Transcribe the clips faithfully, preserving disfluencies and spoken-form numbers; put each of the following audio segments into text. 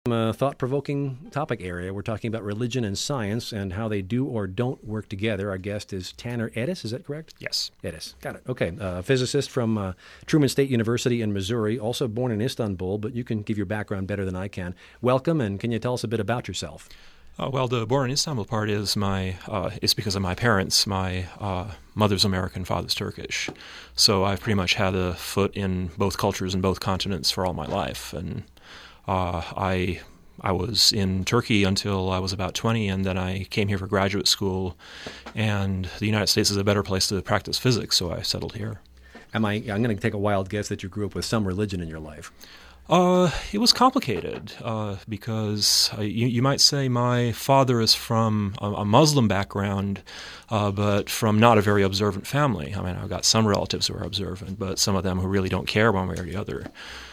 A thought-provoking topic area. We're talking about religion and science and how they do or don't work together. Our guest is Tanner Edis. Is that correct? Yes. Edis. Got it. Okay. Uh, a physicist from uh, Truman State University in Missouri, also born in Istanbul, but you can give your background better than I can. Welcome, and can you tell us a bit about yourself? Uh, well, the born in Istanbul part is my uh, is because of my parents. My uh, mother's American, father's Turkish. So I've pretty much had a foot in both cultures and both continents for all my life. And Uh, I I was in Turkey until I was about twenty, and then I came here for graduate school, and the United States is a better place to practice physics, so I settled here. Am I? I'm going to take a wild guess that you grew up with some religion in your life. Uh, it was complicated uh, because uh, you, you might say my father is from a, a Muslim background, uh, but from not a very observant family. I mean, I've got some relatives who are observant, but some of them who really don't care one way or the other.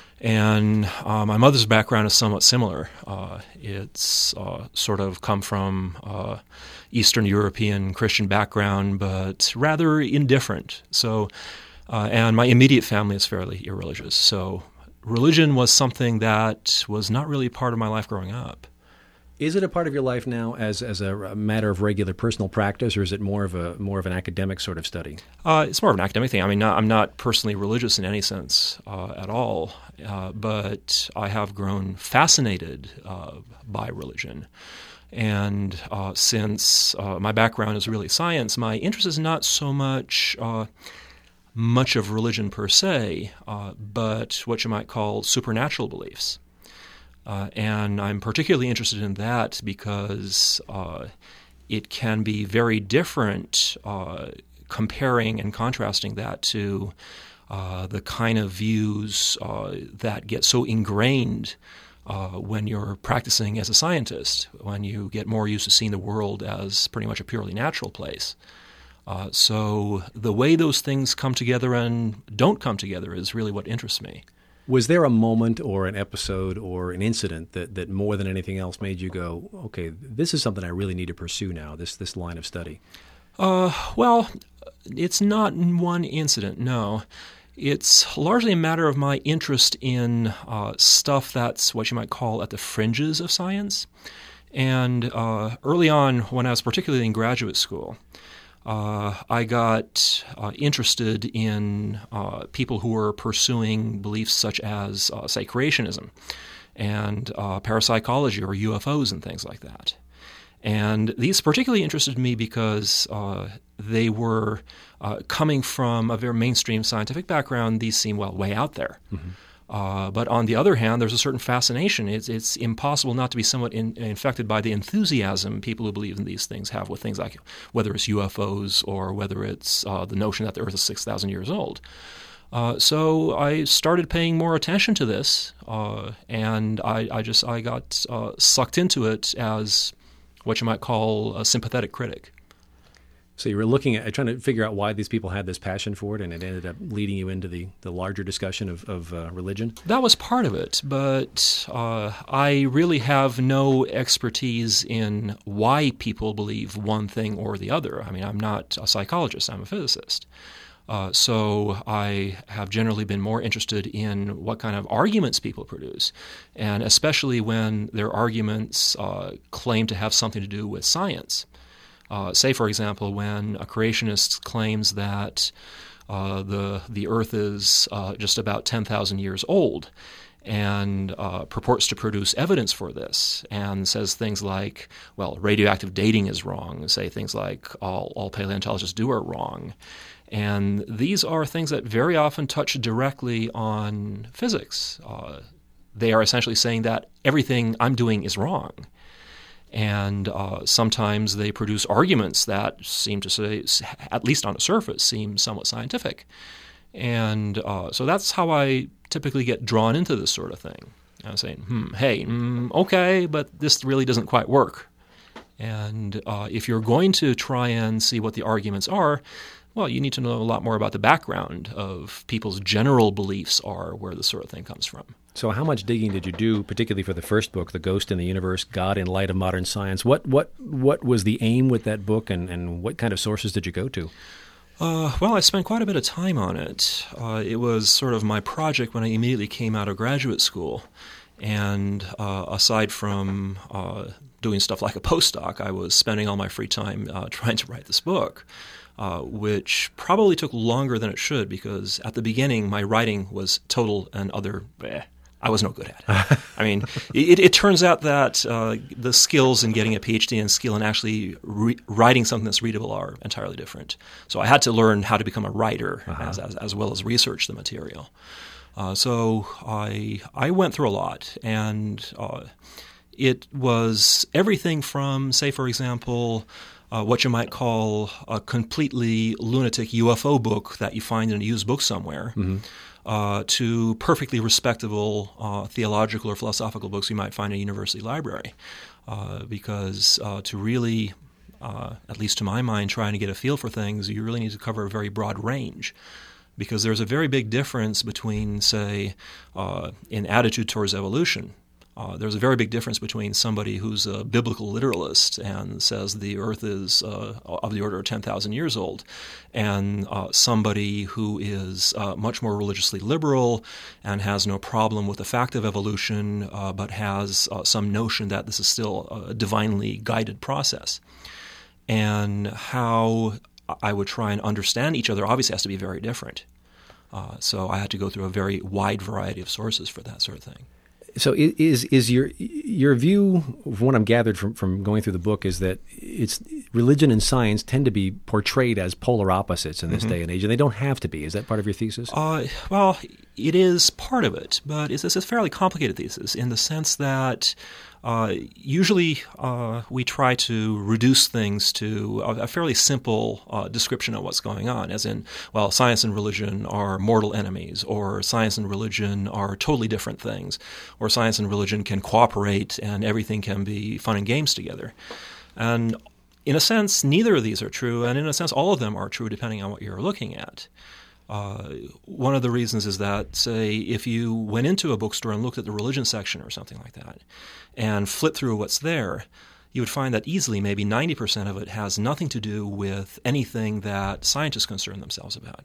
And uh, my mother's background is somewhat similar. Uh, it's uh, sort of come from uh, Eastern European Christian background, but rather indifferent. So, uh, and my immediate family is fairly irreligious. So, religion was something that was not really part of my life growing up. Is it a part of your life now as as a matter of regular personal practice, or is it more of a more of an academic sort of study? Uh, it's more of an academic thing. I mean, not, I'm not personally religious in any sense uh, at all, uh, but I have grown fascinated uh, by religion. And uh, since uh, my background is really science, my interest is not so much uh, much of religion per se, uh, but what you might call supernatural beliefs. Uh, and I'm particularly interested in that because uh, it can be very different uh, comparing and contrasting that to uh, the kind of views uh, that get so ingrained uh, when you're practicing as a scientist, when you get more used to seeing the world as pretty much a purely natural place. Uh, so the way those things come together and don't come together is really what interests me. Was there a moment or an episode or an incident that, that more than anything else made you go, okay, this is something I really need to pursue now, this this line of study? Uh, well, it's not one incident, no. It's largely a matter of my interest in uh, stuff that's what you might call at the fringes of science. And uh, early on, when I was particularly in graduate school, Uh, I got uh, interested in uh, people who were pursuing beliefs such as, uh, say, creationism and uh, parapsychology or U F Os and things like that. And these particularly interested me because uh, they were uh, coming from a very mainstream scientific background. These seem, well, way out there. Mm-hmm. Uh, but on the other hand, there's a certain fascination. It's, it's impossible not to be somewhat in, infected by the enthusiasm people who believe in these things have with things like whether it's U F Os or whether it's uh, the notion that the Earth is six thousand years old. Uh, so I started paying more attention to this, uh, and I, I just I got uh, sucked into it as what you might call a sympathetic critic. So you were looking at trying to figure out why these people had this passion for it, and it ended up leading you into the, the larger discussion of, of uh, religion? That was part of it, but uh, I really have no expertise in why people believe one thing or the other. I mean, I'm not a psychologist, I'm a physicist. Uh, so I have generally been more interested in what kind of arguments people produce, and especially when their arguments uh, claim to have something to do with science. Uh, say, for example, when a creationist claims that uh, the the Earth is uh, just about ten thousand years old and uh, purports to produce evidence for this and says things like, well, radioactive dating is wrong, say things like all, all paleontologists do are wrong. And these are things that very often touch directly on physics. Uh, they are essentially saying that everything I'm doing is wrong. And uh, sometimes they produce arguments that seem to say, at least on the surface, seem somewhat scientific. And uh, so that's how I typically get drawn into this sort of thing. I'm saying, hmm, hey, mm, okay, but this really doesn't quite work. And uh, if you're going to try and see what the arguments are, well, you need to know a lot more about the background of people's general beliefs are where this sort of thing comes from. So how much digging did you do, particularly for the first book, The Ghost in the Universe, God in Light of Modern Science? What what what was the aim with that book, and, and what kind of sources did you go to? Uh, well, I spent quite a bit of time on it. Uh, it was sort of my project when I immediately came out of graduate school. And uh, aside from uh, doing stuff like a postdoc, I was spending all my free time uh, trying to write this book, uh, which probably took longer than it should because at the beginning my writing was total and utter bleh. I was no good at it. I mean, it, it turns out that uh, the skills in getting a PhD and skill in actually re- writing something that's readable are entirely different. So I had to learn how to become a writer uh-huh. as, as, as well as research the material. Uh, so I I went through a lot, and uh, it was everything from, say, for example, uh, what you might call a completely lunatic U F O book that you find in a used book somewhere, mm-hmm. uh, to perfectly respectable uh, theological or philosophical books you might find in a university library. Uh, because uh, to really, uh, at least to my mind, trying to get a feel for things, you really need to cover a very broad range. Because there's a very big difference between, say, uh, in attitude towards evolution. Uh, there's a very big difference between somebody who's a biblical literalist and says the earth is uh, of the order of ten thousand years old, and uh, somebody who is uh, much more religiously liberal and has no problem with the fact of evolution, uh, but has uh, some notion that this is still a divinely guided process. And how I would try and understand each other obviously has to be very different. Uh, so I had to go through a very wide variety of sources for that sort of thing. So is is your your view of what I'm gathered from, from going through the book is that it's religion and science tend to be portrayed as polar opposites in this mm-hmm. day and age, and they don't have to be. Is that part of your thesis? Uh, well, it is part of it, but it's, it's a fairly complicated thesis in the sense that uh, usually uh, we try to reduce things to a, a fairly simple uh, description of what's going on, as in, well, science and religion are mortal enemies, or science and religion are totally different things, or science and religion can cooperate and everything can be fun and games together. And in a sense, neither of these are true, and in a sense, all of them are true depending on what you're looking at. Uh, one of the reasons is that, say, if you went into a bookstore and looked at the religion section or something like that and flipped through what's there, you would find that easily maybe ninety percent of it has nothing to do with anything that scientists concern themselves about.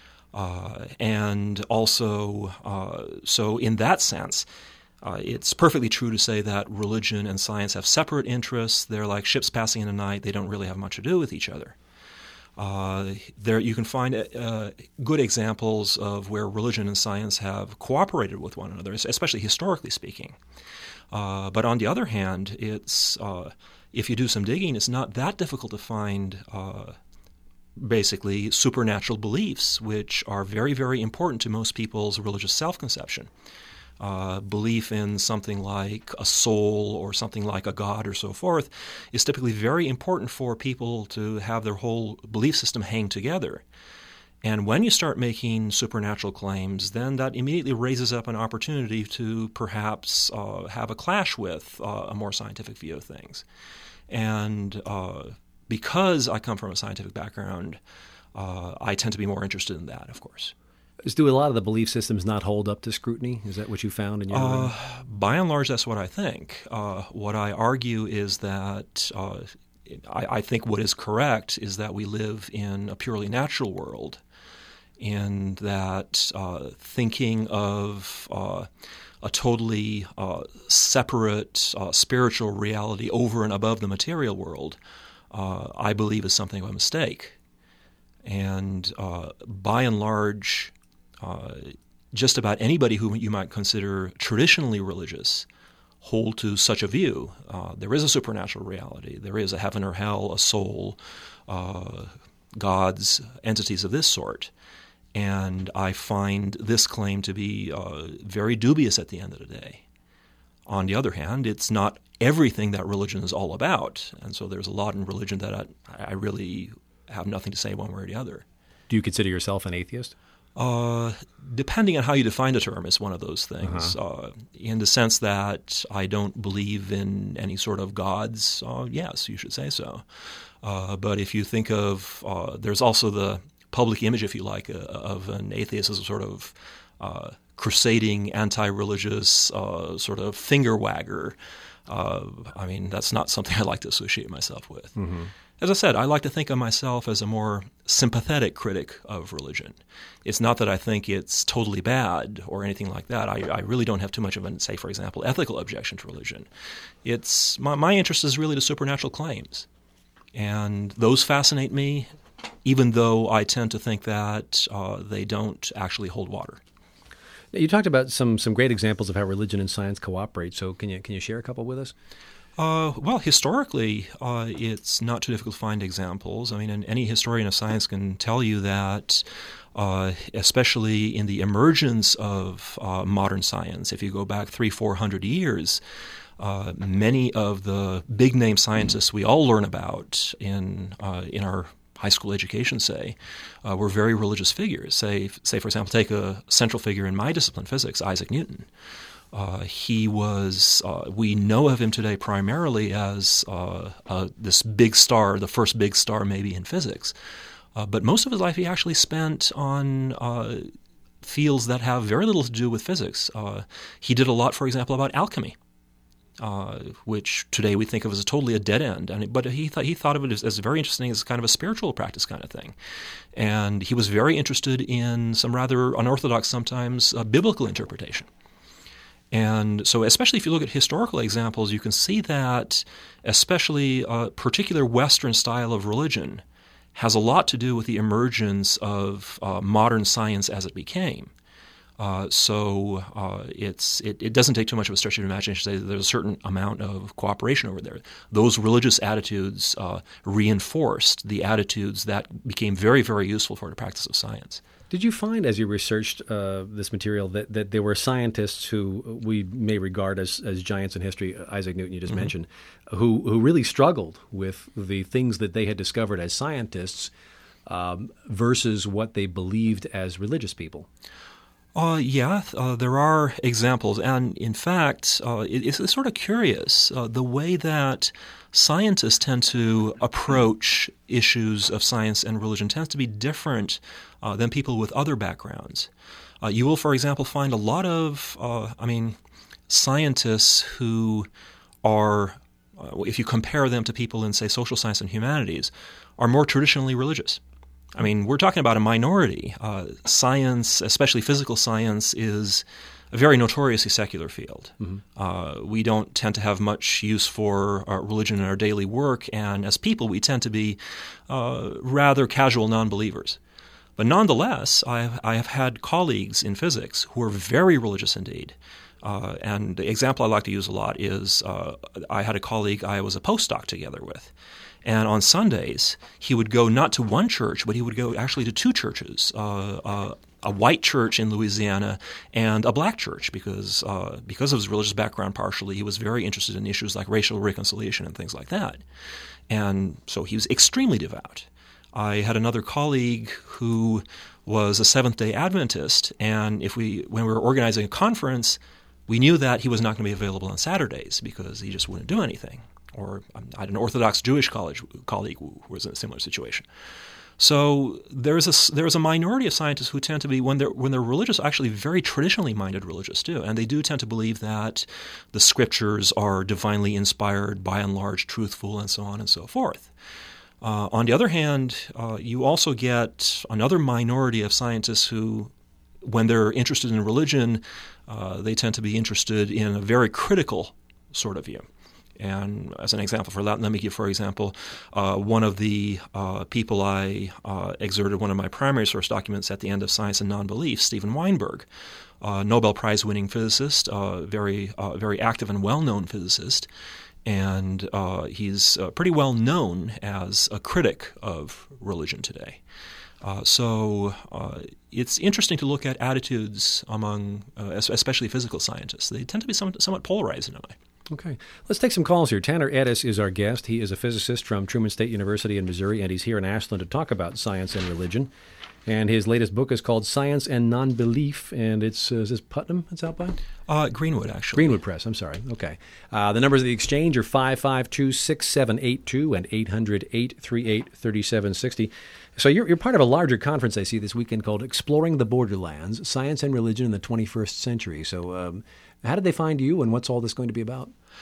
Uh, and also, uh, so in that sense, Uh, it's perfectly true to say that religion and science have separate interests. They're like ships passing in the night. They don't really have much to do with each other. Uh, there, you can find uh, good examples of where religion and science have cooperated with one another, especially historically speaking. Uh, but on the other hand, it's uh, if you do some digging, it's not that difficult to find uh, basically supernatural beliefs, which are very, very important to most people's religious self-conception. Uh, belief in something like a soul or something like a god or so forth is typically very important for people to have their whole belief system hang together. And when you start making supernatural claims, then that immediately raises up an opportunity to perhaps uh, have a clash with uh, a more scientific view of things. And uh, because I come from a scientific background, uh, I tend to be more interested in that, of course. Do a lot of the belief systems not hold up to scrutiny? Is that what you found in your uh, By and large, that's what I think. Uh, what I argue is that uh, I, I think what is correct is that we live in a purely natural world, and that uh, thinking of uh, a totally uh, separate uh, spiritual reality over and above the material world, uh, I believe is something of a mistake. And uh, by and large, Uh, just about anybody who you might consider traditionally religious hold to such a view. Uh, there is a supernatural reality. There is a heaven or hell, a soul, uh, gods, entities of this sort. And I find this claim to be uh, very dubious at the end of the day. On the other hand, it's not everything that religion is all about. And so there's a lot in religion that I, I really have nothing to say one way or the other. Do you consider yourself an atheist? Uh, depending on how you define the term is one of those things. Uh-huh. Uh, in the sense that I don't believe in any sort of gods, uh, yes, you should say so. Uh, but if you think of, uh, there's also the public image, if you like, uh, of an atheist as a sort of uh, crusading, anti-religious, uh, sort of finger wagger. Uh, I mean, that's not something I like to associate myself with. Mm-hmm. As I said, I like to think of myself as a more sympathetic critic of religion. It's not that I think it's totally bad or anything like that. I, I really don't have too much of a, say, for example, ethical objection to religion. It's my, my interest is really to supernatural claims. And those fascinate me, even though I tend to think that uh, they don't actually hold water. You talked about some some great examples of how religion and science cooperate. So can you can you share a couple with us? Uh, well, historically, uh, it's not too difficult to find examples. I mean, and any historian of science can tell you that, uh, especially in the emergence of uh, modern science, if you go back three, four hundred years, uh, many of the big-name scientists we all learn about in uh, in our high school education, say, uh, were very religious figures. Say, say, for example, take a central figure in my discipline, physics, Isaac Newton. Uh, he was, uh, we know of him today primarily as uh, uh, this big star, the first big star maybe in physics. Uh, but most of his life he actually spent on uh, fields that have very little to do with physics. Uh, he did a lot, for example, about alchemy, uh, which today we think of as a totally a dead end. And, but he, th- he thought of it as, as very interesting as kind of a spiritual practice kind of thing. And he was very interested in some rather unorthodox, sometimes, uh, biblical interpretation. And so especially if you look at historical examples, you can see that especially a particular Western style of religion has a lot to do with the emergence of uh, modern science as it became. Uh, so uh, it's it, it doesn't take too much of a stretch of imagination to say that there's a certain amount of cooperation over there. Those religious attitudes uh, reinforced the attitudes that became very, very useful for the practice of science. Did you find, as you researched uh, this material, that, that there were scientists who we may regard as, as giants in history, Isaac Newton you just mm-hmm. mentioned, who, who really struggled with the things that they had discovered as scientists um, versus what they believed as religious people? Uh, yeah, uh, there are examples. And in fact, uh, it, it's, it's sort of curious, uh, the way that scientists tend to approach issues of science and religion tends to be different uh, than people with other backgrounds. Uh, you will, for example, find a lot of, uh, I mean, scientists who are, uh, if you compare them to people in, say, social science and humanities, are more traditionally religious. I mean, we're talking about a minority. Uh, science, especially physical science, is a very notoriously secular field. Mm-hmm. Uh, we don't tend to have much use for uh, religion in our daily work, and as people, we tend to be uh, rather casual non-believers. But nonetheless, I have, I have had colleagues in physics who are very religious indeed. Uh, and the example I like to use a lot is uh, I had a colleague I was a postdoc together with. And on Sundays, he would go not to one church, but he would go actually to two churches, uh, uh, a white church in Louisiana and a black church, because uh, because of his religious background partially, he was very interested in issues like racial reconciliation and things like that. And so he was extremely devout. I had another colleague who was a Seventh-day Adventist, and if we when we were organizing a conference, we knew that he was not going to be available on Saturdays because he just wouldn't do anything. Or I had an Orthodox Jewish college colleague who was in a similar situation. So there's a there's a minority of scientists who tend to be, when they're when they're religious, actually very traditionally minded religious too, and they do tend to believe that the scriptures are divinely inspired, by and large truthful, and so on and so forth. Uh, on the other hand, uh, you also get another minority of scientists who, when they're interested in religion, uh, they tend to be interested in a very critical sort of view. And as an example for that, let me give, for example, uh, one of the uh, people I uh, exerted one of my primary source documents at the end of Science and Non-Belief, Steven Weinberg, uh, Nobel Prize-winning physicist, uh, very uh, very active and well-known physicist, and uh, he's uh, pretty well known as a critic of religion today. Uh, so uh, it's interesting to look at attitudes among, uh, especially physical scientists. They tend to be somewhat, somewhat polarized in a way. Okay. Let's take some calls here. Tanner Eddis is our guest. He is a physicist from Truman State University in Missouri, and he's here in Ashland to talk about science and religion. And his latest book is called Science and Non-Belief, and it's, uh, is this Putnam it's out by? Uh, Greenwood, actually. Greenwood Press, I'm sorry. Okay. Uh, the numbers of the exchange are five five two, six seven eight two and eight hundred, eight three eight, three seven six zero. So you're, you're part of a larger conference I see this weekend called Exploring the Borderlands, Science and Religion in the twenty-first Century. So um, how did they find you, and what's all this going to be about?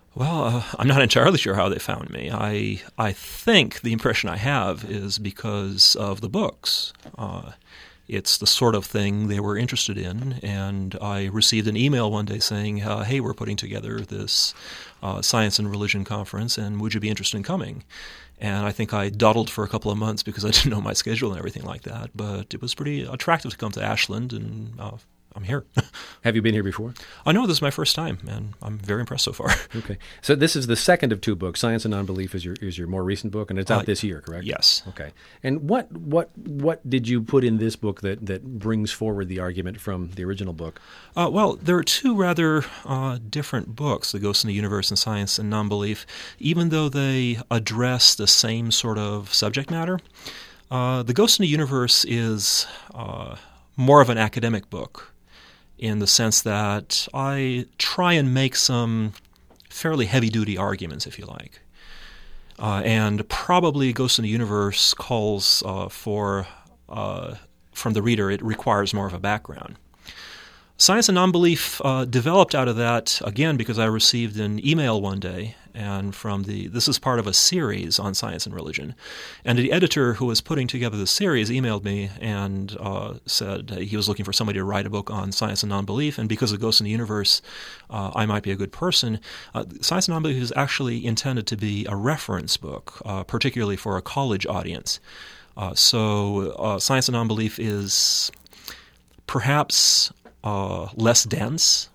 Well, uh, I'm not entirely sure how they found me. I I think the impression I have is because of the books. Uh, it's the sort of thing they were interested in, and I received an email one day saying, uh, hey, we're putting together this uh, Science and Religion conference, and would you be interested in coming? And I think I dawdled for a couple of months because I didn't know my schedule and everything like that, but it was pretty attractive to come to Ashland, and uh, I'm here. Have you been here before? I know this is my first time, and I'm very impressed so far. Okay. So this is the second of two books. Science and Nonbelief is your is your more recent book, and it's out uh, this year, correct? Yes. Okay. And what what what did you put in this book that, that brings forward the argument from the original book? Uh, well, there are two rather uh, different books, The Ghost in the Universe and Science and Nonbelief, even though they address the same sort of subject matter. Uh, the Ghost in the Universe is uh, more of an academic book, in the sense that I try and make some fairly heavy-duty arguments, if you like. Uh, and probably Ghost in the Universe calls uh, for, uh, from the reader, it requires more of a background. Science and Nonbelief uh, developed out of that, again, because I received an email one day, and from the, this is part of a series on science and religion, and the editor who was putting together the series emailed me and uh, said he was looking for somebody to write a book on science and nonbelief, and because of Ghosts in the Universe, uh, I might be a good person. Uh, Science and Nonbelief is actually intended to be a reference book, uh, particularly for a college audience. Uh, so uh, Science and Nonbelief is perhaps Uh, less dense,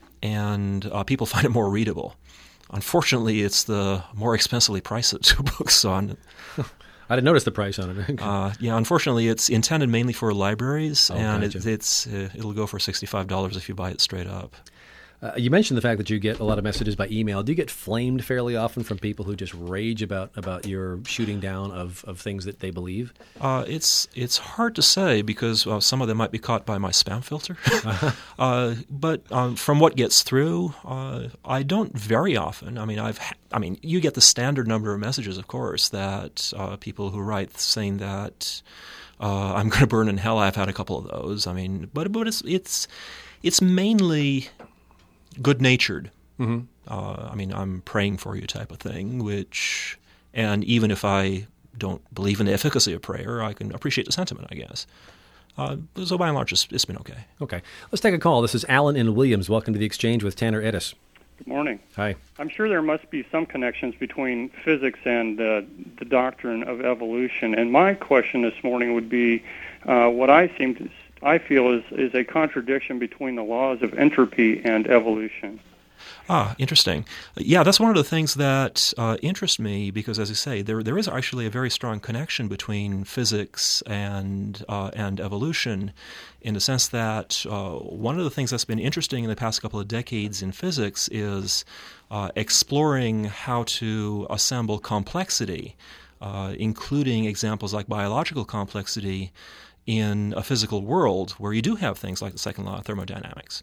and uh, people find it more readable. Unfortunately, it's the more expensively priced two books on. I didn't notice the price on it. uh, yeah, unfortunately, it's intended mainly for libraries, oh, and gotcha. it, it's uh, it'll go for sixty-five dollars if you buy it straight up. Uh, you mentioned the fact that you get a lot of messages by email. Do you get flamed fairly often from people who just rage about, about your shooting down of, of things that they believe? Uh, it's it's hard to say because uh, some of them might be caught by my spam filter. uh, but um, from what gets through, uh, I don't very often. I mean, I've ha- I mean, you get the standard number of messages, of course, that uh, people who write saying that uh, I'm going to burn in hell. I've had a couple of those. I mean, but but it's it's it's mainly good-natured. Mm-hmm. Uh, I mean, I'm praying for you type of thing, which, and even if I don't believe in the efficacy of prayer, I can appreciate the sentiment, I guess. Uh, so by and large, it's, it's been okay. Okay. Let's take a call. This is Alan in Williams. Welcome to the Exchange with Tanner Edis. Good morning. Hi. I'm sure there must be some connections between physics and uh, the doctrine of evolution. And my question this morning would be uh, what I seem to I feel is, is a contradiction between the laws of entropy and evolution. Ah, interesting. Yeah, that's one of the things that uh, interest me because, as you say, there there is actually a very strong connection between physics and uh, and evolution, in the sense that uh, one of the things that's been interesting in the past couple of decades in physics is uh, exploring how to assemble complexity, uh, including examples like biological complexity, in a physical world where you do have things like the second law of thermodynamics.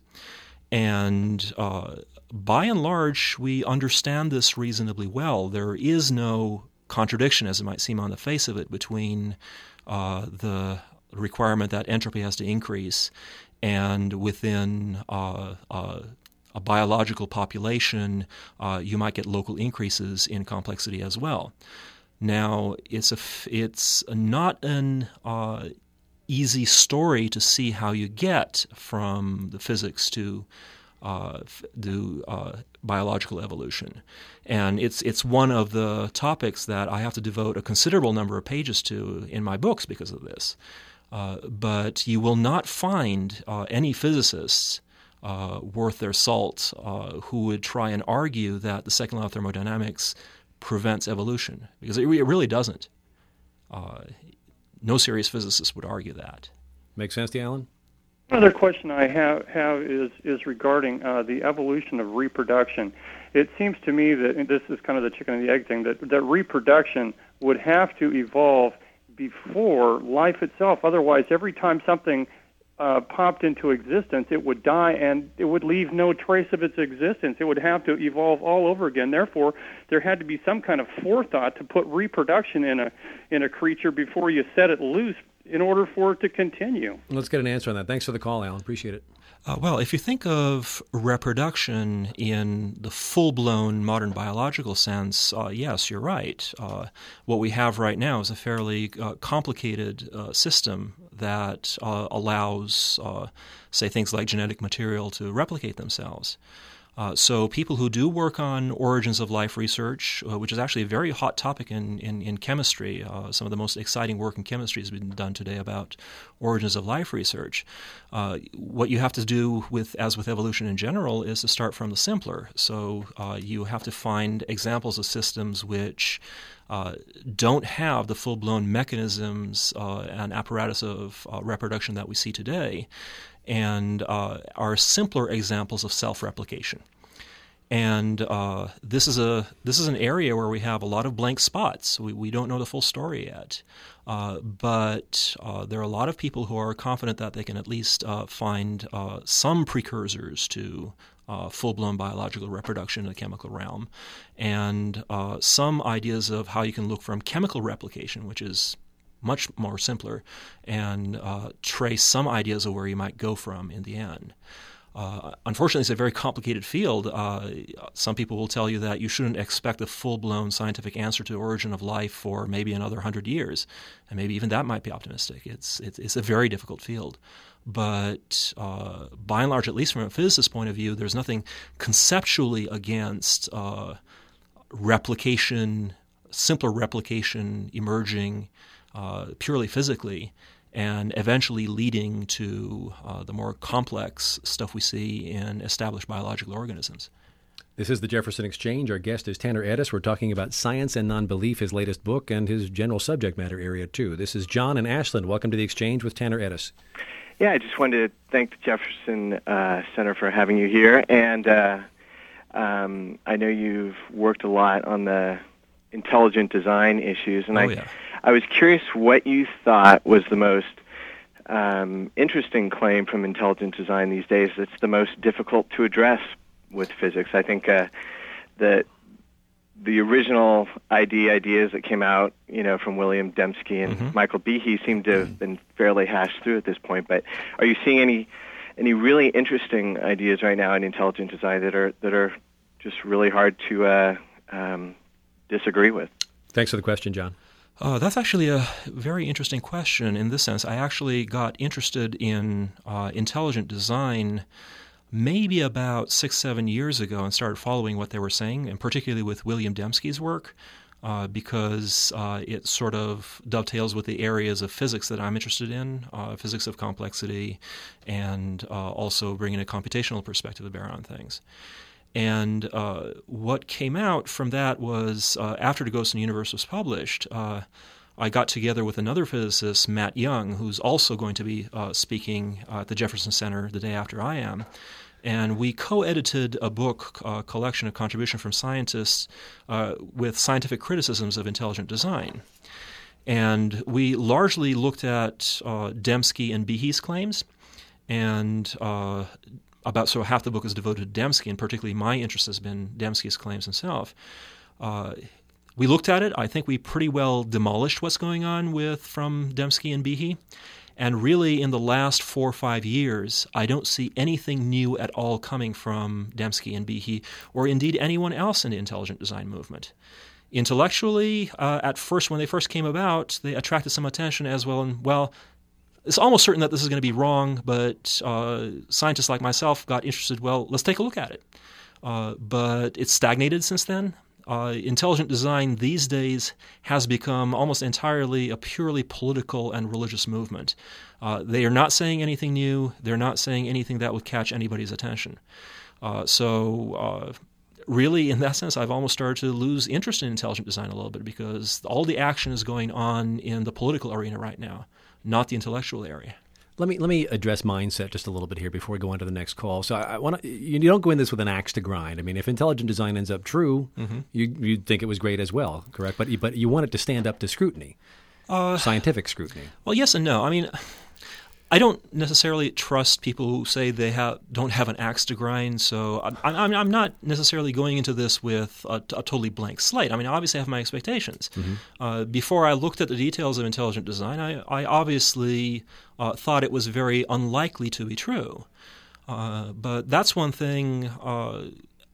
And uh, by and large, we understand this reasonably well. There is no contradiction, as it might seem on the face of it, between uh, the requirement that entropy has to increase and within uh, uh, a biological population, uh, you might get local increases in complexity as well. Now, it's a f- it's not an uh, easy story to see how you get from the physics to uh, to uh, biological evolution, and it's it's one of the topics that I have to devote a considerable number of pages to in my books because of this. Uh, but you will not find uh, any physicists uh, worth their salt uh, who would try and argue that the second law of thermodynamics prevents evolution, because it, re- it really doesn't. Uh, no serious physicist would argue that. Make sense to you, Alan? Another question I have, have is, is regarding uh, the evolution of reproduction. It seems to me that, and this is kind of the chicken and the egg thing, that, that reproduction would have to evolve before life itself. Otherwise, every time something uh, popped into existence, it would die and it would leave no trace of its existence. It would have to evolve all over again. Therefore, there had to be some kind of forethought to put reproduction in a in a creature before you set it loose in order for it to continue. Let's get an answer on that. Thanks for the call, Alan. Appreciate it. Uh, well, if you think of reproduction in the full-blown modern biological sense, uh, yes, you're right. Uh, what we have right now is a fairly uh, complicated uh, system that uh, allows, uh, say, things like genetic material to replicate themselves. Uh, so people who do work on origins of life research, uh, which is actually a very hot topic in, in, in chemistry, uh, some of the most exciting work in chemistry has been done today about origins of life research. Uh, what you have to do, with, as with evolution in general, is to start from the simpler. So uh, you have to find examples of systems which uh, don't have the full-blown mechanisms uh, and apparatus of uh, reproduction that we see today, and uh, are simpler examples of self-replication. And uh, this is a this is an area where we have a lot of blank spots. We we don't know the full story yet, uh, but uh, there are a lot of people who are confident that they can at least uh, find uh, some precursors to uh, full-blown biological reproduction in the chemical realm, and uh, some ideas of how you can look from chemical replication, which is much more simpler, and uh, trace some ideas of where you might go from in the end. Uh, unfortunately, it's a very complicated field. Uh, some people will tell you that you shouldn't expect a full-blown scientific answer to the origin of life for maybe another hundred years, and maybe even that might be optimistic. It's it's, it's a very difficult field. But uh, by and large, at least from a physicist's point of view, there's nothing conceptually against uh, replication, simpler replication emerging Uh, purely physically, and eventually leading to uh, the more complex stuff we see in established biological organisms. This is the Jefferson Exchange. Our guest is Tanner Ettus. We're talking about Science and Non-Belief, his latest book, and his general subject matter area, too. This is John in Ashland. Welcome to the Exchange with Tanner Ettus. Yeah, I just wanted to thank the Jefferson uh, Center for having you here. And uh, um, I know you've worked a lot on the intelligent design issues, and oh, I, yeah. I was curious what you thought was the most um, interesting claim from intelligent design these days that's the most difficult to address with physics. I think uh, that the original idea ideas that came out, you know, from William Dembski and mm-hmm. Michael Behe seem to have been fairly hashed through at this point. But are you seeing any any really interesting ideas right now in intelligent design that are that are just really hard to uh, um, disagree with? Thanks for the question, John. Uh, that's actually a very interesting question in this sense. I actually got interested in uh, intelligent design maybe about six, seven years ago and started following what they were saying, and particularly with William Dembski's work, uh, because uh, it sort of dovetails with the areas of physics that I'm interested in, uh, physics of complexity, and uh, also bringing a computational perspective to bear on things. And uh, what came out from that was, uh, after The Ghost in the Universe was published, uh, I got together with another physicist, Matt Young, who's also going to be uh, speaking uh, at the Jefferson Center the day after I am. And we co-edited a book, a uh, collection of contribution from scientists uh, with scientific criticisms of intelligent design. And we largely looked at uh, Dembski and Behe's claims, and uh, about so half the book is devoted to Dembski, and particularly my interest has been Dembski's claims himself. Uh, we looked at it. I think we pretty well demolished what's going on with from Dembski and Behe. And really, in the last four or five years, I don't see anything new at all coming from Dembski and Behe, or indeed anyone else in the intelligent design movement. Intellectually, uh, at first, when they first came about, they attracted some attention as well. And well, it's almost certain that this is going to be wrong, but uh, scientists like myself got interested. Well, let's take a look at it. Uh, but it's stagnated since then. Uh, intelligent design these days has become almost entirely a purely political and religious movement. Uh, they are not saying anything new. They're not saying anything that would catch anybody's attention. Uh, so uh, really, in that sense, I've almost started to lose interest in intelligent design a little bit, because all the action is going on in the political arena right now, not the intellectual area. Let me let me address mindset just a little bit here before we go on to the next call. So I, I want to, you don't go in this with an axe to grind. I mean, if intelligent design ends up true, mm-hmm. you you'd think it was great as well, correct? But but you want it to stand up to scrutiny, uh, scientific scrutiny. Well, yes and no. I mean, I don't necessarily trust people who say they have don't have an axe to grind. So I'm I'm, I'm not necessarily going into this with a, a totally blank slate. I mean, obviously I have my expectations. Mm-hmm. Uh, before I looked at the details of intelligent design, I, I obviously uh, thought it was very unlikely to be true. Uh, but that's one thing. Uh,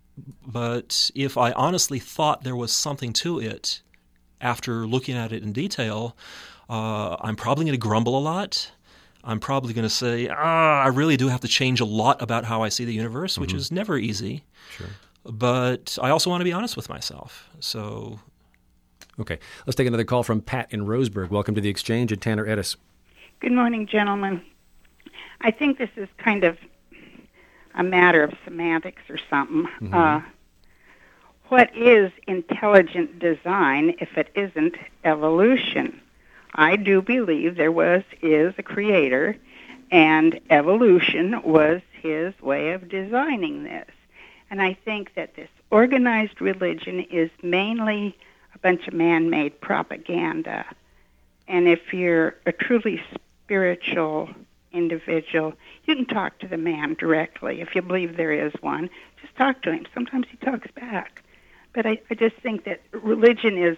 but if I honestly thought there was something to it after looking at it in detail, uh, I'm probably going to grumble a lot. I'm probably going to say, ah, I really do have to change a lot about how I see the universe, which mm-hmm. is never easy. Sure. But I also want to be honest with myself. So, okay, let's take another call from Pat in Roseburg. Welcome to the Exchange at Tanner Edis. Good morning, gentlemen. I think this is kind of a matter of semantics or something. Mm-hmm. Uh, what is intelligent design if it isn't evolution? I do believe there was, is a creator, and evolution was his way of designing this. And I think that this organized religion is mainly a bunch of man-made propaganda. And if you're a truly spiritual individual, you can talk to the man directly. If you believe there is one, just talk to him. Sometimes he talks back. But I, I just think that religion is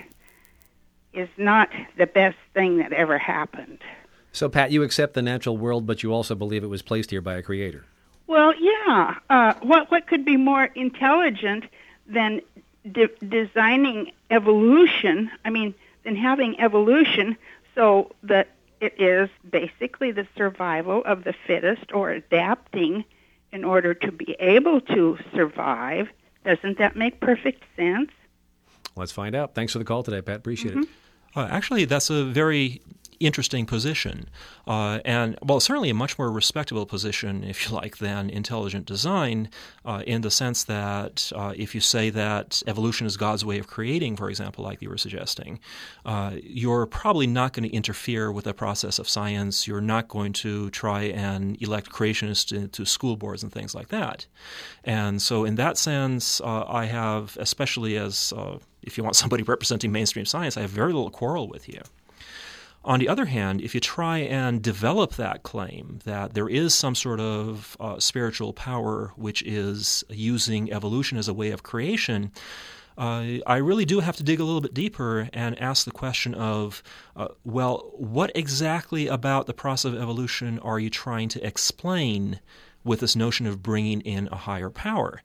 is not the best thing that ever happened. So, Pat, you accept the natural world, but you also believe it was placed here by a creator. Well, yeah. Uh, what what could be more intelligent than de- designing evolution? I mean, than having evolution so that it is basically the survival of the fittest, or adapting in order to be able to survive. Doesn't that make perfect sense? Let's find out. Thanks for the call today, Pat. Appreciate mm-hmm. it. Uh, actually, that's a very interesting position, uh, and, well, certainly a much more respectable position, if you like, than intelligent design, uh, in the sense that uh, if you say that evolution is God's way of creating, for example, like you were suggesting, uh, you're probably not going to interfere with the process of science. You're not going to try and elect creationists into school boards and things like that. And so in that sense, uh, I have, especially as, uh, if you want somebody representing mainstream science, I have very little quarrel with you. On the other hand, if you try and develop that claim that there is some sort of uh, spiritual power which is using evolution as a way of creation, uh, I really do have to dig a little bit deeper and ask the question of, uh, well, what exactly about the process of evolution are you trying to explain with this notion of bringing in a higher power?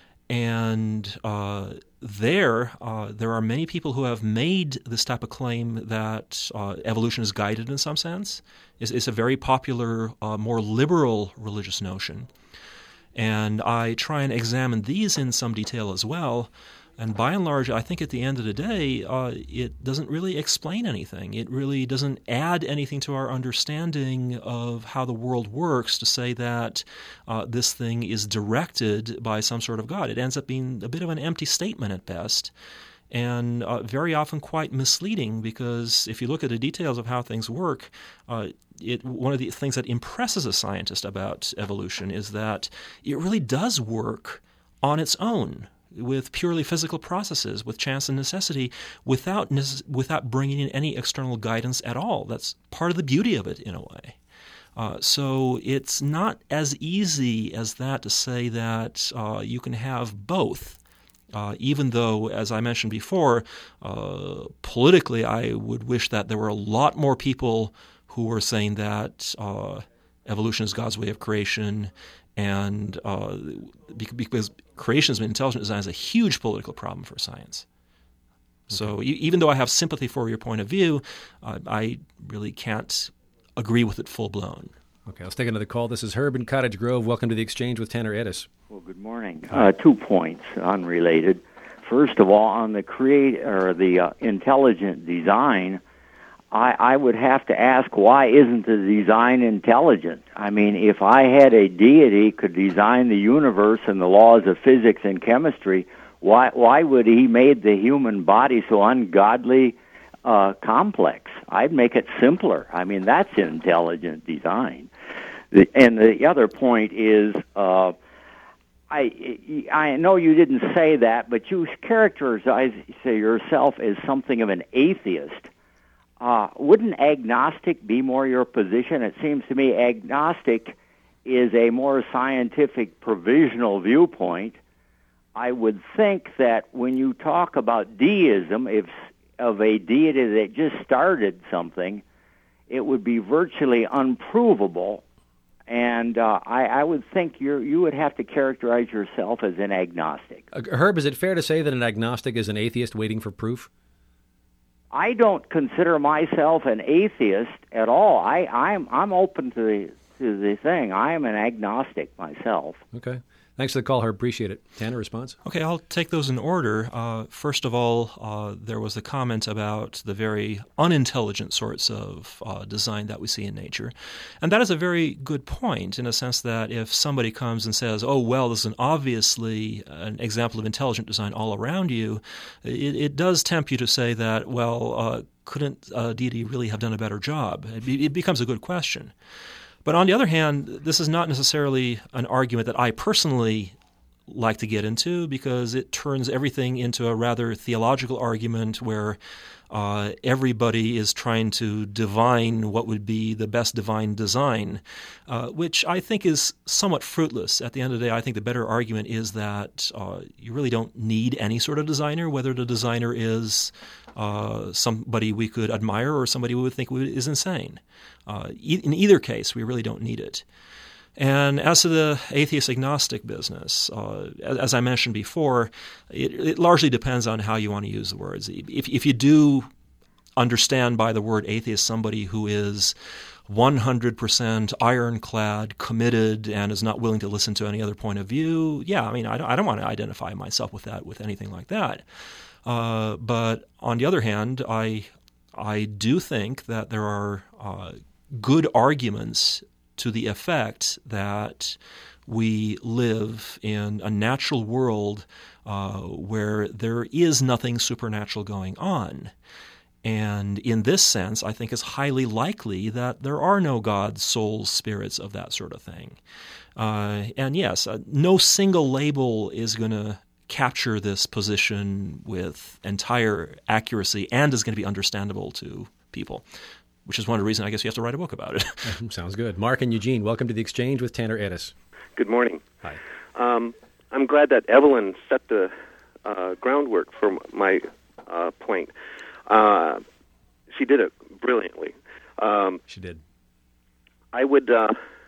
And uh, there, uh, there are many people who have made this type of claim that uh, evolution is guided in some sense. It's, it's a very popular, uh, more liberal religious notion. And I try and examine these in some detail as well. And by and large, I think at the end of the day, uh, it doesn't really explain anything. It really doesn't add anything to our understanding of how the world works to say that uh, this thing is directed by some sort of God. It ends up being a bit of an empty statement at best, and uh, very often quite misleading, because if you look at the details of how things work, uh, it, one of the things that impresses a scientist about evolution is that it really does work on its own, with purely physical processes, with chance and necessity, without without bringing in any external guidance at all. That's part of the beauty of it, in a way. Uh, so it's not as easy as that to say that uh, you can have both, uh, even though, as I mentioned before, uh, politically I would wish that there were a lot more people who were saying that uh, evolution is God's way of creation, and uh, because creationism and intelligent design is a huge political problem for science. Okay. So e- even though I have sympathy for your point of view, uh, I really can't agree with it full-blown. Okay, let's take another call. This is Herb in Cottage Grove. Welcome to the Exchange with Tanner Edis. Well, good morning. Uh, two points, unrelated. First of all, on the create or the uh, intelligent design, I, I would have to ask, why isn't the design intelligent? I mean, if I had a deity could design the universe and the laws of physics and chemistry, why why would he make the human body so ungodly uh, complex? I'd make it simpler. I mean, that's intelligent design. The, and the other point is, uh, I I know you didn't say that, but you characterize yourself as something of an atheist. Uh, wouldn't agnostic be more your position? It seems to me agnostic is a more scientific provisional viewpoint. I would think that when you talk about deism, if of a deity that just started something, it would be virtually unprovable And uh, I, I would think you you would have to characterize yourself as an agnostic. Uh, Herb, is it fair to say that an agnostic is an atheist waiting for proof? I don't consider myself an atheist at all. I, I'm I'm open to the to the thing. I am an agnostic myself. Okay. Thanks for the call, Herb. Appreciate it. Tanner, response? Okay, I'll take those in order. Uh, first of all, uh, there was the comment about the very unintelligent sorts of uh, design that we see in nature. And that is a very good point in a sense that if somebody comes and says, oh, well, this is an obviously an example of intelligent design all around you, it, it does tempt you to say that, well, uh, couldn't uh, deity really have done a better job? It, be, it becomes a good question. But on the other hand, this is not necessarily an argument that I personally like to get into because it turns everything into a rather theological argument where uh, everybody is trying to divine what would be the best divine design, uh, which I think is somewhat fruitless. At the end of the day, I think the better argument is that uh, you really don't need any sort of designer, whether the designer is uh, somebody we could admire or somebody we would think is insane. Uh, e- in either case, we really don't need it. And as to the atheist-agnostic business, uh, as, as I mentioned before, it, it largely depends on how you want to use the words. If, if you do understand by the word atheist somebody who is one hundred percent ironclad, committed, and is not willing to listen to any other point of view, yeah, I mean, I don't, I don't want to identify myself with that, with anything like that. Uh, but on the other hand, I I do think that there are uh, good arguments to the effect that we live in a natural world uh, where there is nothing supernatural going on. And in this sense, I think it's highly likely that there are no gods, souls, spirits of that sort of thing. Uh, and yes, uh, no single label is going to capture this position with entire accuracy and is going to be understandable to people, which is one of the reasons I guess you have to write a book about it. Sounds good. Mark and Eugene, welcome to The Exchange with Tanner Edis. Good morning. Hi. Um, I'm glad that Evelyn set the uh, groundwork for my uh, point. Uh, she did it brilliantly. Um, she did. I would uh,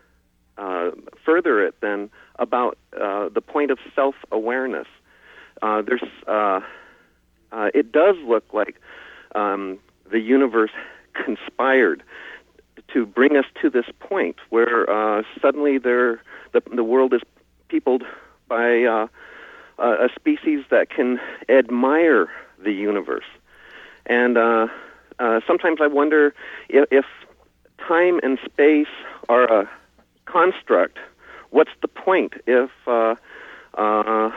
uh, further it then about uh, the point of self-awareness. Uh, there's, uh, uh, it does look like um, the universe conspired to bring us to this point where uh, suddenly there, the, the world is peopled by uh, a species that can admire the universe. And uh, uh, sometimes I wonder if, if time and space are a construct, what's the point if uh, uh,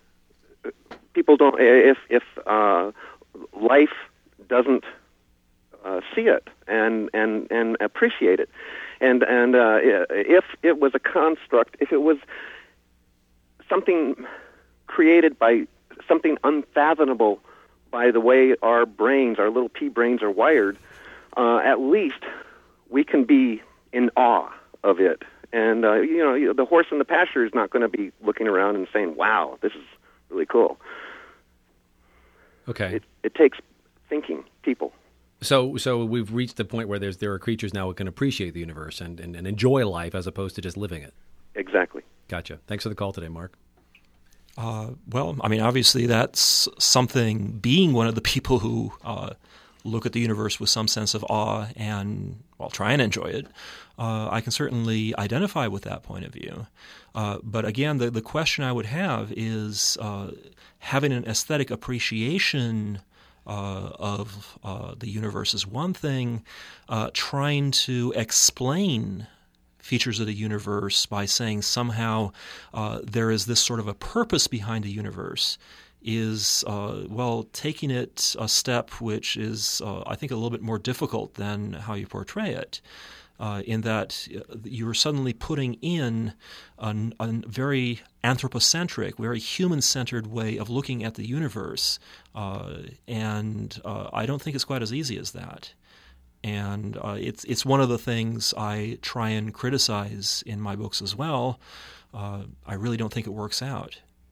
people don't, if if uh, life doesn't uh, see it and, and, and appreciate it, and and uh, if it was a construct, if it was something created by something unfathomable by the way our brains, our little pea brains, are wired, uh, at least we can be in awe of it. And uh, you know, the horse in the pasture is not going to be looking around and saying, "Wow, this is really cool." Okay. It, it takes thinking people. So, so we've reached the point where there's there are creatures now who can appreciate the universe and, and, and enjoy life as opposed to just living it. Exactly. Gotcha. Thanks for the call today, Mark. Uh, well, I mean, obviously that's something, being one of the people who uh, look at the universe with some sense of awe and, well, try and enjoy it, uh, I can certainly identify with that point of view. Uh, but again, the, the question I would have is uh, having an aesthetic appreciation uh, of uh, the universe is one thing, uh, trying to explain features of the universe by saying somehow uh, there is this sort of a purpose behind the universe is, uh, well, taking it a step which is, uh, I think, a little bit more difficult than how you portray it, uh, in that you're suddenly putting in a, a very anthropocentric, very human-centered way of looking at the universe, uh, and uh, I don't think it's quite as easy as that. And uh, it's it's one of the things I try and criticize in my books as well. Uh, I really don't think it works out.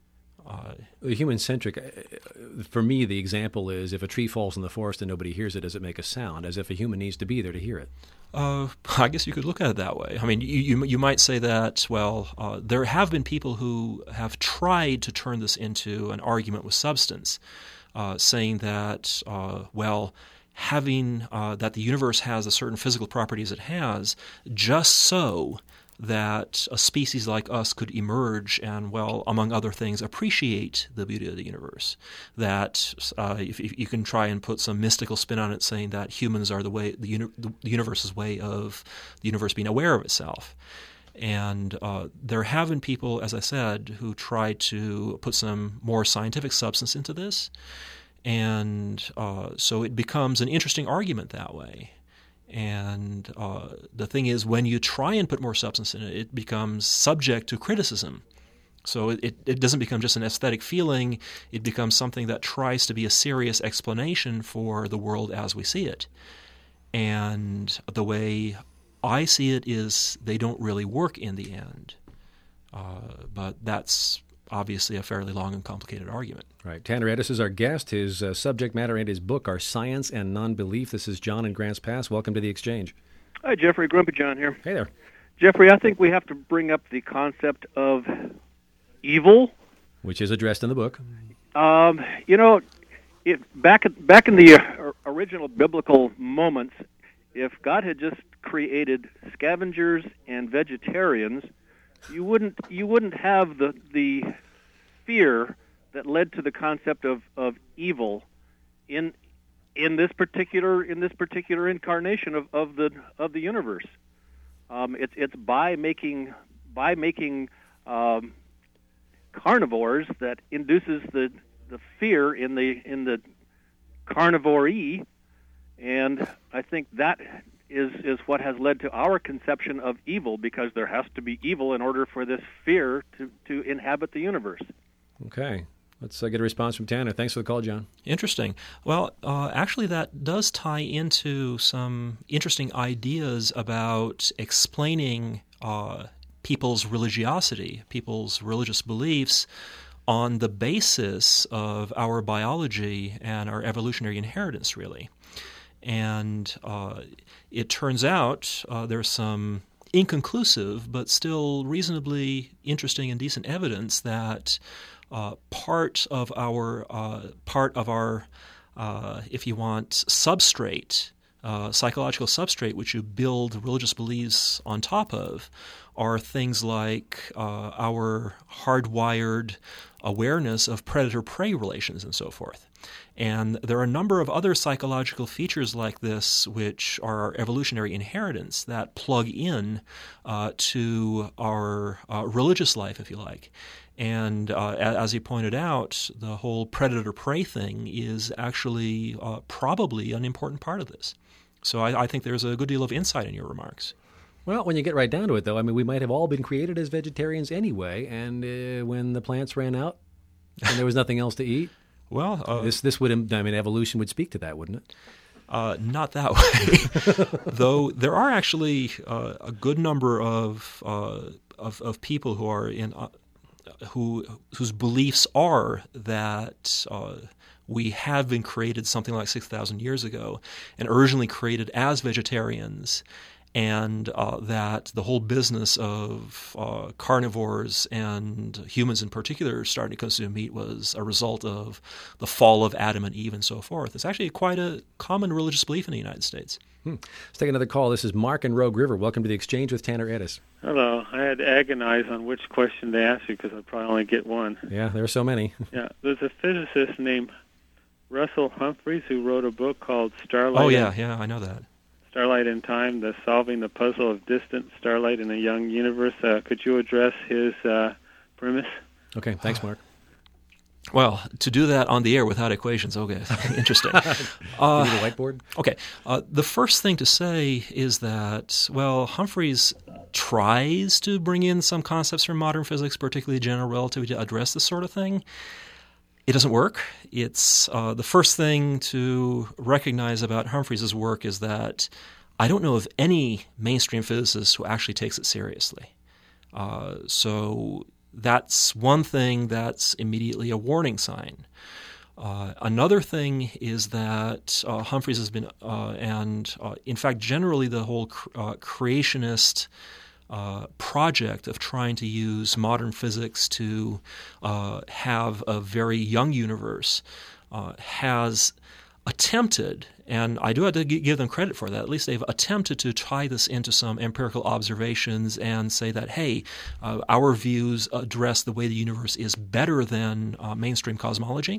uh, human-centric, for me, the example is if a tree falls in the forest and nobody hears it, does it make a sound? As if a human needs to be there to hear it. Uh, I guess you could look at it that way. I mean, you you, you might say that, well, uh, there have been people who have tried to turn this into an argument with substance, uh, saying that, uh, well, having uh, that the universe has the certain physical properties it has, just so that a species like us could emerge and, well, among other things, appreciate the beauty of the universe. That uh, if, if you can try and put some mystical spin on it, saying that humans are the way the, uni- the universe's way of the universe being aware of itself. And uh, there have been people, as I said, who try to put some more scientific substance into this, and uh, so it becomes an interesting argument that way. And uh, the thing is, when you try and put more substance in it, it becomes subject to criticism. So it, it doesn't become just an aesthetic feeling. It becomes something that tries to be a serious explanation for the world as we see it. And the way I see it is they don't really work in the end. Uh, but that's obviously a fairly long and complicated argument. Right. Tanner Edis is our guest. His uh, subject matter and his book are Science and Non-Belief. This is John in Grants Pass. Welcome to the Exchange. Hi, Jeffrey. Grumpy John here. Hey there. Jeffrey, I think we have to bring up the concept of evil. Which is addressed in the book. Um, you know, if back, back in the uh, original biblical moments, if God had just created scavengers and vegetarians, you wouldn't you wouldn't have the the fear that led to the concept of, of evil in in this particular in this particular incarnation of, of the of the universe. Um, it's it's by making by making um, carnivores that induces the, the fear in the in the carnivore-y, and I think that is is what has led to our conception of evil, because there has to be evil in order for this fear to, to inhabit the universe. Okay. Let's uh, get a response from Tanner. Thanks for the call, John. Interesting. Well, uh, actually, that does tie into some interesting ideas about explaining uh, people's religiosity, people's religious beliefs, on the basis of our biology and our evolutionary inheritance, really. And uh, it turns out uh, there's some inconclusive but still reasonably interesting and decent evidence that uh, part of our uh, part of our, uh, if you want, substrate, uh, psychological substrate, which you build religious beliefs on top of, are things like uh, our hardwired awareness of predator-prey relations and so forth. And there are a number of other psychological features like this which are our evolutionary inheritance that plug in uh, to our uh, religious life, if you like. And uh, as he pointed out, the whole predator-prey thing is actually uh, probably an important part of this. So I, I think there's a good deal of insight in your remarks. Well, when you get right down to it, though, I mean, we might have all been created as vegetarians anyway, and uh, when the plants ran out and there was nothing else to eat, well, uh, this this would, I mean, evolution would speak to that, wouldn't it? Uh, not that way, though. There are actually uh, a good number of uh, of, of people who are in uh, who whose beliefs are that uh, we have been created something like six thousand years ago, and originally created as vegetarians. And uh, that the whole business of uh, carnivores and humans in particular starting to consume meat was a result of the fall of Adam and Eve and so forth. It's actually quite a common religious belief in the United States. Hmm. Let's take another call. This is Mark in Rogue River. Welcome to the Exchange with Tanner Edis. Hello. I had to agonize on which question to ask you because I'd probably only get one. Yeah, there are so many. Yeah, there's a physicist named Russell Humphreys who wrote a book called Starlight. Oh, yeah, yeah, I know that. Starlight in Time, the Solving the Puzzle of Distant Starlight in a Young Universe. Uh, could you address his uh, premise? Okay, thanks, Mark. Well, to do that on the air without equations, okay, interesting. uh, you need a whiteboard? Okay, uh, the first thing to say is that, well, Humphreys tries to bring in some concepts from modern physics, particularly general relativity, to address this sort of thing. It doesn't work. It's uh, the first thing to recognize about Humphreys' work is that I don't know of any mainstream physicist who actually takes it seriously. Uh, so that's one thing that's immediately a warning sign. Uh, another thing is that uh, Humphreys has been, uh, and uh, in fact, generally the whole cr- uh, creationist uh, project of trying to use modern physics to uh, have a very young universe uh, has attempted, and I do have to g- give them credit for that, at least they've attempted to tie this into some empirical observations and say that, hey, uh, our views address the way the universe is better than uh, mainstream cosmology.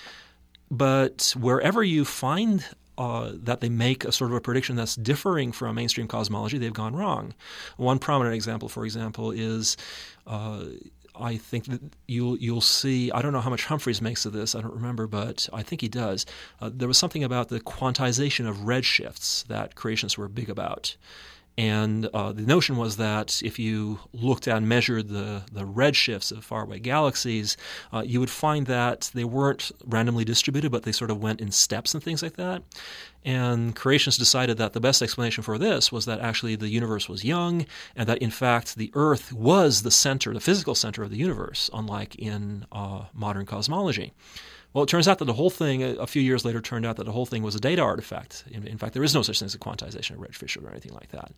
But wherever you find uh, that they make a sort of a prediction that's differing from mainstream cosmology, they've gone wrong. One prominent example, for example, is uh, I think that you'll you'll see. I don't know how much Humphreys makes of this. I don't remember, but I think he does. Uh, there was something about the quantization of redshifts that creationists were big about. And uh, the notion was that if you looked at and measured the, the redshifts of faraway galaxies, uh, you would find that they weren't randomly distributed, but they sort of went in steps and things like that. And creationists decided that the best explanation for this was that actually the universe was young, and that in fact the Earth was the center, the physical center of the universe, unlike in uh, modern cosmology. Well, it turns out that the whole thing, a few years later, turned out that the whole thing was a data artifact. In, in fact, there is no such thing as a quantization of redfish or anything like that.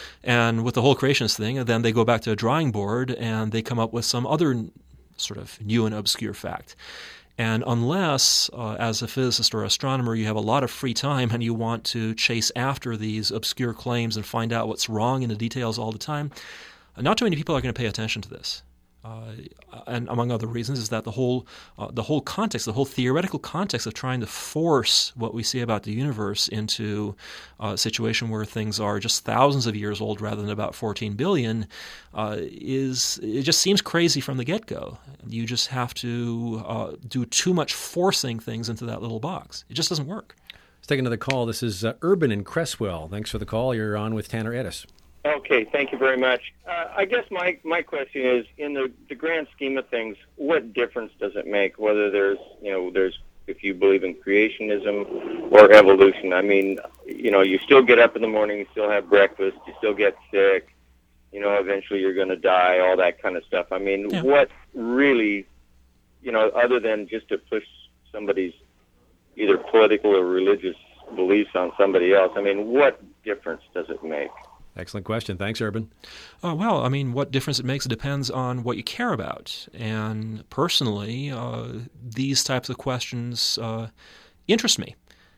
And with the whole creationist thing, then they go back to a drawing board and they come up with some other sort of new and obscure fact. And unless, uh, as a physicist or astronomer, you have a lot of free time and you want to chase after these obscure claims and find out what's wrong in the details all the time, not too many people are going to pay attention to this. Uh, and among other reasons is that the whole uh, the whole context, the whole theoretical context of trying to force what we see about the universe into a situation where things are just thousands of years old rather than about fourteen billion uh, is it just seems crazy from the get-go. You just have to uh, do too much forcing things into that little box. It just doesn't work. Let's take another call. This is uh, Urban in Cresswell. Thanks for the call. You're on with Tanner Edis. Okay, thank you very much. Uh, I guess my, my question is, in the, the grand scheme of things, what difference does it make whether there's, you know, there's, if you believe in creationism or evolution? I mean, you know, you still get up in the morning, you still have breakfast, you still get sick, you know, eventually you're going to die, all that kind of stuff. I mean, yeah. What really, you know, other than just to push somebody's either political or religious beliefs on somebody else, I mean, what difference does it make? Excellent question. Thanks, Urban. Uh, well, I mean, what difference it makes depends on what you care about. And personally, uh, these types of questions uh, interest me.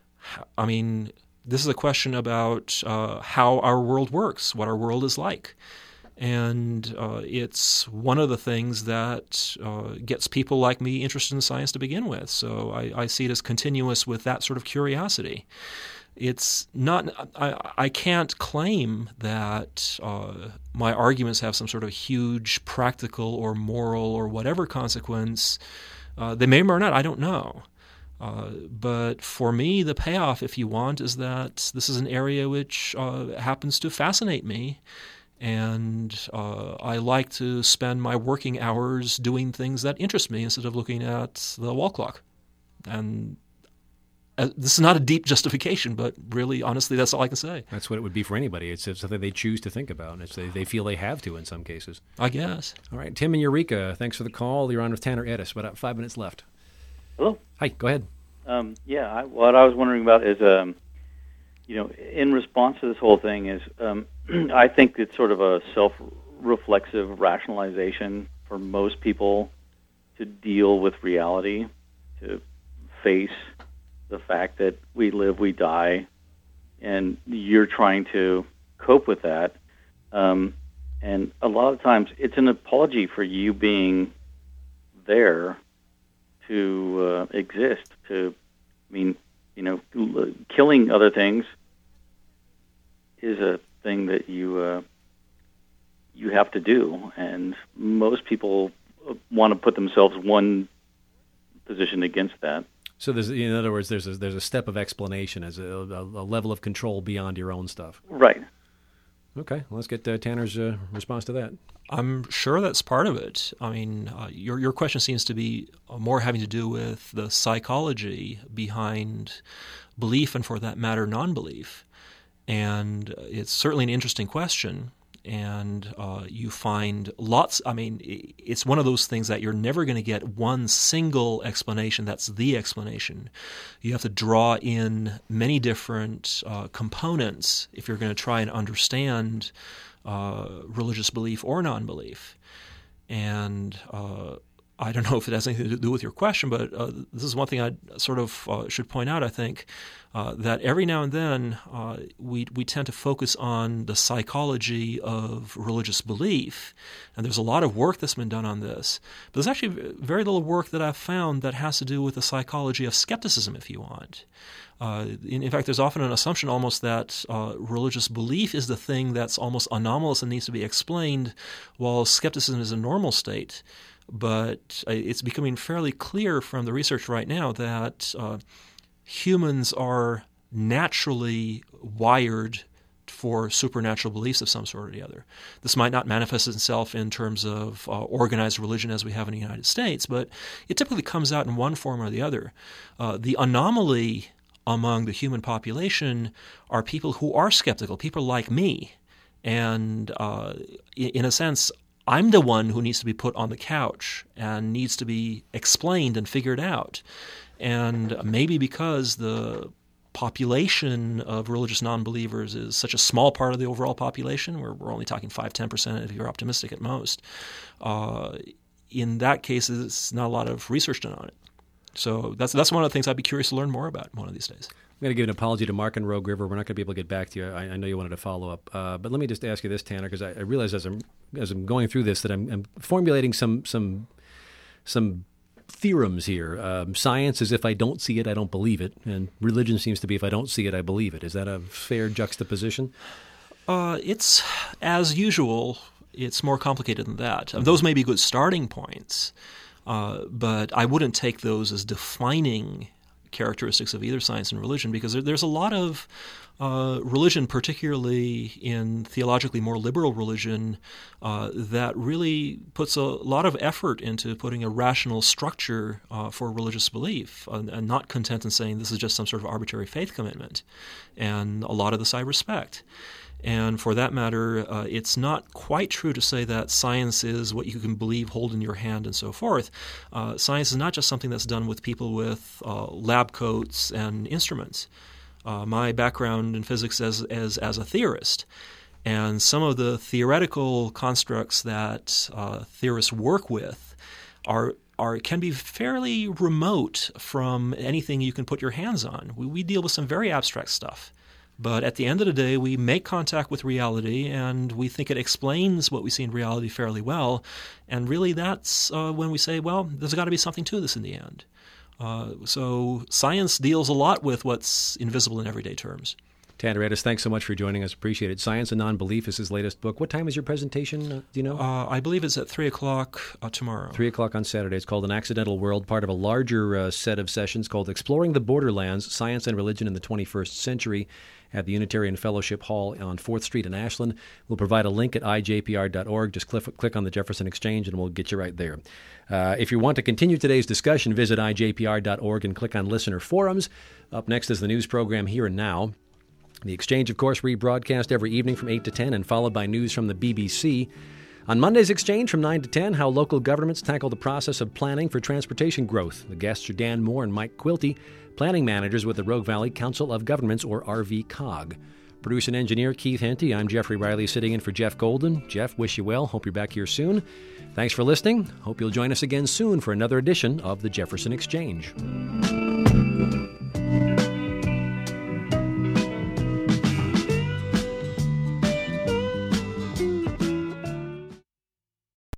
I mean, this is a question about uh, how our world works, what our world is like. And uh, it's one of the things that uh, gets people like me interested in science to begin with. So I, I see it as continuous with that sort of curiosity. It's not. I, I can't claim that uh, my arguments have some sort of huge practical or moral or whatever consequence. Uh, they may or not. I don't know. Uh, but for me, the payoff, if you want, is that this is an area which uh, happens to fascinate me, and uh, I like to spend my working hours doing things that interest me instead of looking at the wall clock. And Uh, this is not a deep justification, but really, honestly, that's all I can say. That's what it would be for anybody. It's, it's something they choose to think about, and it's they, they feel they have to in some cases. I guess. All right, Tim in Eureka, thanks for the call. You're on with Tanner Edis. About five minutes left. Hello. Hi, go ahead. Um, yeah, I, what I was wondering about is, um, you know, in response to this whole thing is, um, I think it's sort of a self-reflexive rationalization for most people to deal with reality, to face the fact that we live, we die, and you're trying to cope with that. Um, and a lot of times it's an apology for you being there to uh, exist, to, I mean, you know, killing other things is a thing that you uh, you have to do, and most people want to put themselves one position against that. So there's, in other words, there's a, there's a step of explanation, as a, a, a level of control beyond your own stuff. Right. Okay, well, let's get uh, Tanner's uh, response to that. I'm sure that's part of it. I mean, uh, your your question seems to be more having to do with the psychology behind belief and, for that matter, non-belief. And it's certainly an interesting question. and uh, you find lots. I mean, it's one of those things that you're never going to get one single explanation that's the explanation. You have to draw in many different uh, components if you're going to try and understand uh, religious belief or non-belief. And uh, I don't know if it has anything to do with your question, but uh, this is one thing I sort of uh, should point out, I think, uh, that every now and then uh, we we tend to focus on the psychology of religious belief, and there's a lot of work that's been done on this. But there's actually very little work that I've found that has to do with the psychology of skepticism, if you want. Uh, in, in fact, there's often an assumption almost that uh, religious belief is the thing that's almost anomalous and needs to be explained, while skepticism is a normal state. But it's becoming fairly clear from the research right now that uh, humans are naturally wired for supernatural beliefs of some sort or the other. This might not manifest itself in terms of uh, organized religion as we have in the United States, but it typically comes out in one form or the other. Uh, the anomaly among the human population are people who are skeptical, people like me. And uh, in a sense, I'm the one who needs to be put on the couch and needs to be explained and figured out. And maybe because the population of religious non-believers is such a small part of the overall population, where we're only talking five to ten percent if you're optimistic at most, uh, in that case, there's not a lot of research done on it. So that's that's one of the things I'd be curious to learn more about one of these days. I'm going to give an apology to Mark and Rogue River. We're not going to be able to get back to you. I, I know you wanted to follow up. Uh, but let me just ask you this, Tanner, because I, I realize as I'm as I'm going through this that I'm, I'm formulating some some some theorems here. Um, science is if I don't see it, I don't believe it. And religion seems to be if I don't see it, I believe it. Is that a fair juxtaposition? Uh, it's, as usual, it's more complicated than that. Mm-hmm. Those may be good starting points, uh, but I wouldn't take those as defining characteristics of either science and religion, because there, there's a lot of uh, religion, particularly in theologically more liberal religion, uh, that really puts a lot of effort into putting a rational structure uh, for religious belief, and, and not content in saying this is just some sort of arbitrary faith commitment. And a lot of this I respect. And for that matter, uh, it's not quite true to say that science is what you can believe, hold in your hand, and so forth. Uh, science is not just something that's done with people with uh, lab coats and instruments. Uh, my background in physics as, as as a theorist, and some of the theoretical constructs that uh, theorists work with are are can be fairly remote from anything you can put your hands on. We, we deal with some very abstract stuff. But at the end of the day, we make contact with reality, and we think it explains what we see in reality fairly well. And really that's uh, when we say, well, there's got to be something to this in the end. Uh, so science deals a lot with what's invisible in everyday terms. Tanner Addis, thanks so much for joining us. Appreciate it. Science and Non-Belief is his latest book. What time is your presentation? Uh, do you know? Uh, I believe it's at three o'clock uh, tomorrow. three o'clock on Saturday. It's called An Accidental World, part of a larger uh, set of sessions called Exploring the Borderlands, Science and Religion in the twenty-first Century at the Unitarian Fellowship Hall on fourth Street in Ashland. We'll provide a link at I J P R dot org. Just click, click on the Jefferson Exchange and we'll get you right there. Uh, if you want to continue today's discussion, visit I J P R dot org and click on Listener Forums. Up next is the news program Here and Now. The Exchange, of course, rebroadcast every evening from eight to ten and followed by news from the B B C. On Monday's Exchange from nine to ten, how local governments tackle the process of planning for transportation growth. The guests are Dan Moore and Mike Quilty, planning managers with the Rogue Valley Council of Governments, or R V C O G. Producer and engineer Keith Henty. I'm Jeffrey Riley, sitting in for Jeff Golden. Jeff, wish you well. Hope you're back here soon. Thanks for listening. Hope you'll join us again soon for another edition of the Jefferson Exchange.